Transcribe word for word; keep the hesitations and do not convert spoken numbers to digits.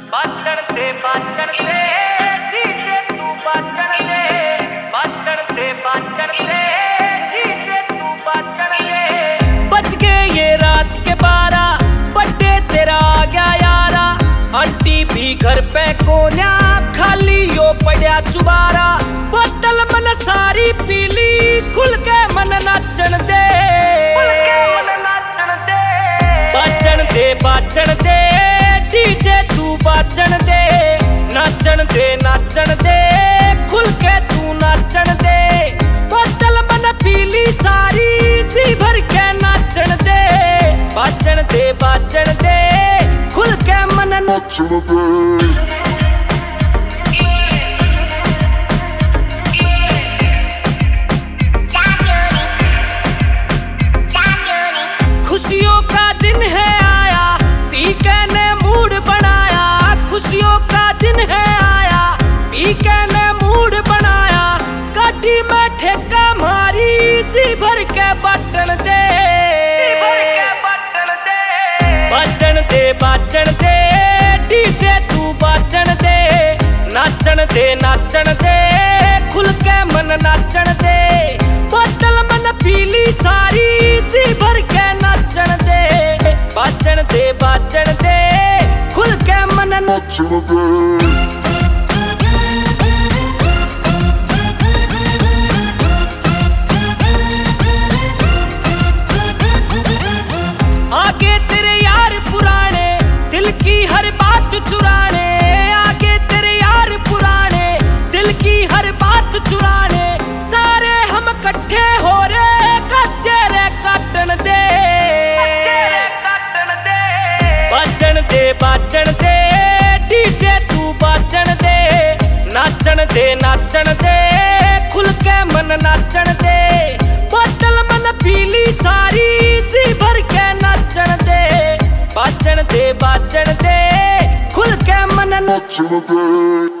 बाचण दे बाचण दे DJ तू बाचण दे बाचण दे बाचण दे DJ तू बाचण दे। बज गए ये रात के बारह, बर्थडे तेरा आ गया यारा। आंटी भी घर पे कोन्या, खाली यो पड़ा चुबारा। बोतल मन सारी पीली, खुल के मन नाचण दे, खुल के मन नाचण दे। बाचण दे बाचण दे डीजे तू बाचण दे, नाचण दे नाचण दे, खुल के तू नाचण दे। बोतल मन पीली सारी, जी भर के नाचण दे। बाचण दे बाचण दे, खुल के मन नाचण दे। खुशियों का दिन है आया, पीके ने मूड बनाया। खुशियों का दिन है आया, पीके ने मूड बनाया। गाड़ी में ठेका मारी, जी भर के बाटन दे, बाचण दे बाचण दे डीजे तू बाचण दे, नाचण दे नाचण दे, खुल के मन नाचण दे। बोतल मन पीली सारी, जी भर के नाचण दे। बाचण दे बाचण दे, खुल के मन नाचण दे। आगे तेरे यार पुराने, दिल की हर बात चुराने। आगे तेरे यार पुराने, दिल की हर बात चुराने। सारे हम इकट्ठे हो रे, कच्चे रे काटन दे, बाचण दे बाचण दे डीजे तू बाचण दे, नाचण दे नाचण दे, खुल के मन नाचण दे। बोतल मन पीली सारी, जी भर के नाचण दे। बाचण दे बाचण दे, खुल के मन नाचण दे।